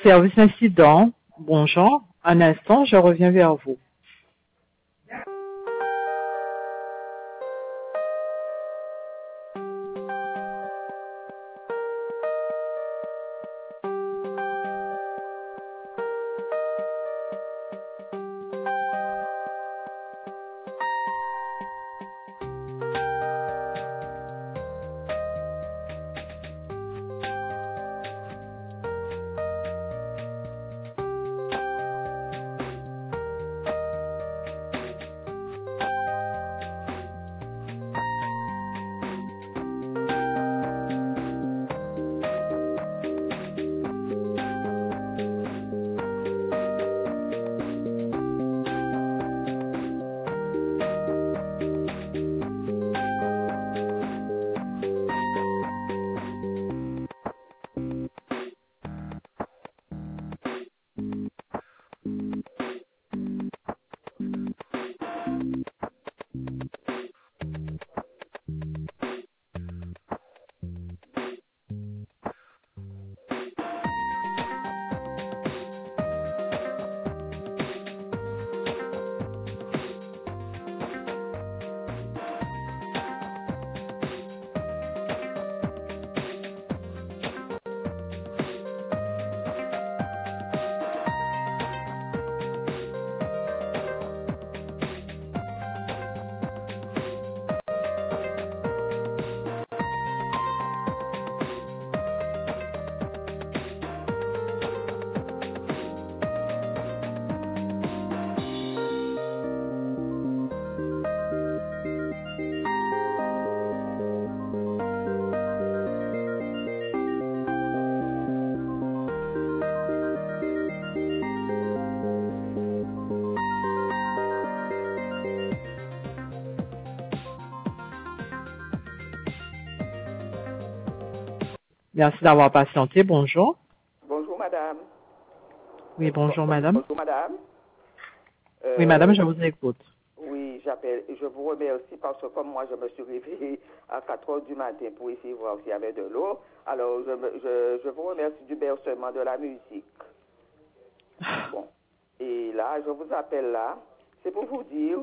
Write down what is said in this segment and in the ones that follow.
Service incident. Bonjour. Un instant, je reviens vers vous. Merci d'avoir patienté. Bonjour. Bonjour, madame. Oui, bonjour, madame. Bonjour, madame. Oui, madame, je vous écoute. Oui, j'appelle. Je vous remercie parce que comme moi, je me suis réveillée à 4 heures du matin pour essayer de voir s'il y avait de l'eau. Alors, je vous remercie du bercement de la musique. Bon. Et là, je vous appelle là. C'est pour vous dire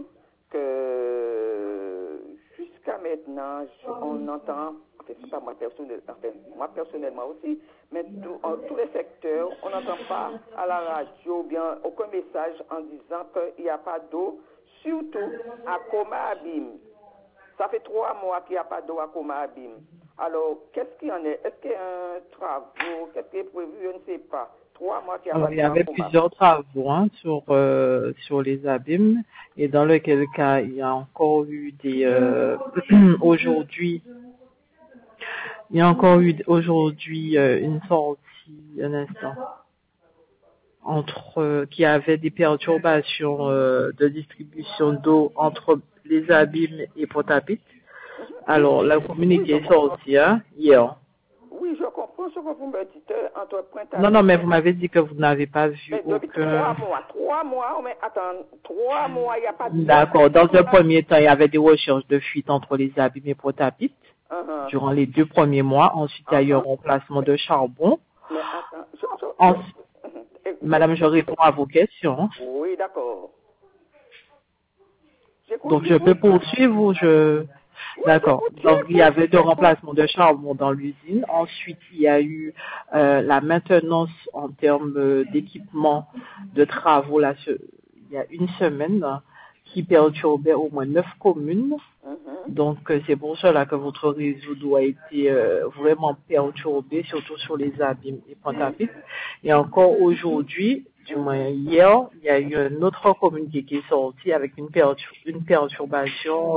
que jusqu'à maintenant, on entend, enfin, c'est pas moi personnellement aussi, mais en tous les secteurs, on n'entend pas à la radio bien aucun message en disant qu'il n'y a pas d'eau, surtout à Coma-Abim. Ça fait 3 mois qu'il n'y a pas d'eau à Coma-Abim. Alors, qu'est-ce qu'il y en est? Est-ce qu'il y a un travaux? Qu'est-ce qui est prévu? Je ne sais pas. 3 mois qu'il n'y a Alors, pas il d'eau y à avait Coma-Abim. plusieurs travaux sur les abîmes et dans lequel cas il y a encore eu des aujourd'hui il y a encore eu aujourd'hui une sortie un instant entre qui avait des perturbations de distribution d'eau entre les abîmes et Port-à-Pitre. Alors la communiqué est sortie hier. Oui, je comprends ce que vous me dites entre Non, Pointe-à-Pitre. non, mais vous m'avez dit que vous n'avez pas vu Mais depuis aucun... 3 mois, mais attends, 3 mois, il n'y a pas d'eau. D'accord. Dans un premier temps, il y avait des recherches de fuite entre les abîmes et Port-à-Pitre durant les 2 premiers mois. Ensuite, il y a eu un remplacement de charbon. Mais attends, Madame, je réponds à vos questions. Oui, d'accord. Donc, je peux poursuivre ou je... D'accord. Donc, il y avait 2 remplacements de charbon dans l'usine. Ensuite, il y a eu la maintenance en termes d'équipement de travaux là, il y a une semaine qui perturbait au moins 9 communes. Donc, c'est pour cela que votre réseau doit être vraiment perturbé, surtout sur les abîmes et Pointe-à-Pitre. Et encore aujourd'hui, du moins hier, il y a eu une autre communiqué qui est sorti avec une perturbation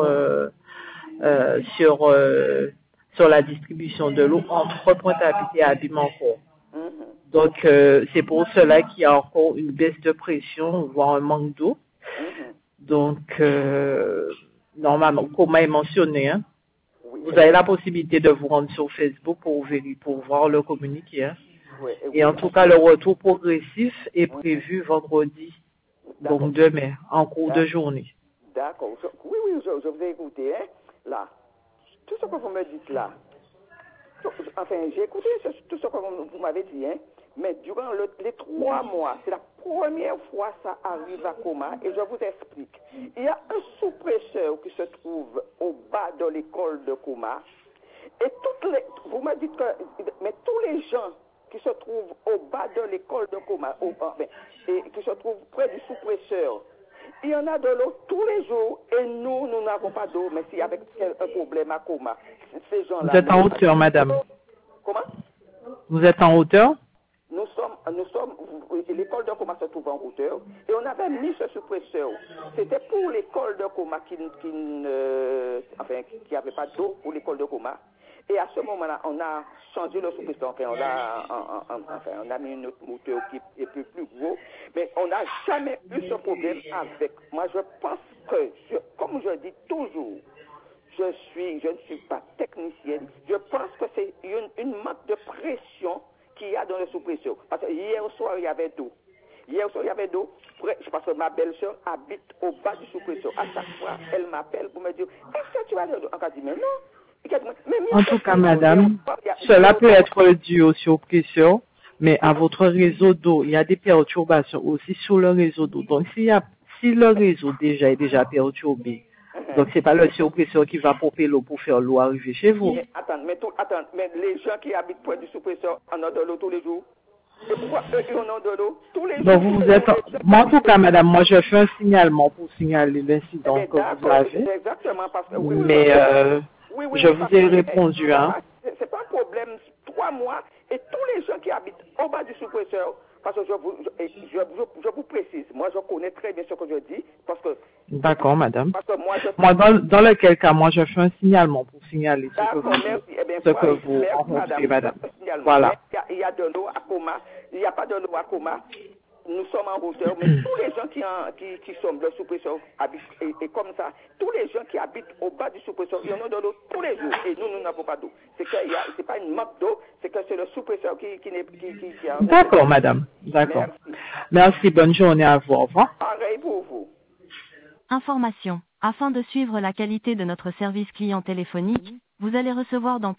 sur la distribution de l'eau entre Pointe-à-Pitre et Abîme encore. Donc, c'est pour cela qu'il y a encore une baisse de pression, voire un manque d'eau. Donc, normalement, comme est mentionné, vous avez la possibilité de vous rendre sur Facebook pour voir le communiqué. Et en tout cas, le retour progressif est prévu vendredi, donc demain, en cours de journée. D'accord. Oui, je vous ai écouté. Là, tout ce que vous me dites là, enfin, j'ai écouté tout ce que vous m'avez dit, Mais durant les 3 mois, c'est la première fois que ça arrive à Coma, et je vous explique. Il y a un sous-presseur qui se trouve au bas de l'école de Coma, et vous me dites que, mais tous les gens qui se trouvent au bas de l'école de Coma, et qui se trouvent près du sous-presseur, il y en a de l'eau tous les jours, et nous n'avons pas d'eau, mais s'il y avait un problème à Coma, ces gens-là... Vous êtes en hauteur, madame. Comment? Vous êtes en hauteur? Nous sommes, l'école de Coma se trouve en hauteur, et on avait mis ce suppresseur. C'était pour l'école de Coma qui n'avait pas d'eau pour l'école de Coma. Et à ce moment-là, on a changé le suppresseur. On a mis une autre moteur qui est plus gros, mais on n'a jamais eu ce problème avec. Moi, je pense que, comme je dis toujours, je ne suis pas technicienne. Je pense que c'est une manque de pression qu'il y a dans le sous-pression. Parce que hier soir, il y avait d'eau. Parce que ma belle-sœur habite au bas du sous-pression. À chaque fois, elle m'appelle pour me dire, est-ce que tu vas de l'eau? Elle dit, mais non. En tout cas, madame, cela peut être dû au surpression, mais à votre réseau d'eau, il y a des perturbations aussi sur le réseau d'eau. Donc, si le réseau est déjà perturbé, donc c'est pas le surpresseur qui va pomper l'eau pour faire l'eau arriver chez vous. Mais les gens qui habitent près du surpresseur en ont de l'eau tous les jours. Et pourquoi eux qui en ont de l'eau tous les jours? Donc vous êtes... Moi, en tout cas, madame, moi je fais un signalement pour signaler l'incident que vous avez. Exactement, parce que mais je vous ai répondu, hein. C'est pas un problème, 3 mois, et tous les gens qui habitent au bas du sous-presseur, parce que je vous précise, moi je connais très bien ce que je dis, parce que... D'accord, madame. Parce que moi dans lequel cas, moi je fais un signalement pour signaler ce que vous rencontrez, madame. Voilà. Il y a de l'eau à Coma, il n'y a pas de l'eau à Coma. Nous sommes en hauteur, mais tous les gens qui sont le sous-presseur habitent, et comme ça, tous les gens qui habitent au bas du sous-presseur, ils en ont de l'eau tous les jours, et nous n'avons pas d'eau. C'est pas une manque d'eau, c'est que c'est le sous-presseur qui a... D'accord, madame. D'accord. Merci, bonne journée à vous. Au revoir. Pareil pour vous. Information. Afin de suivre la qualité de notre service client téléphonique, vous allez recevoir dans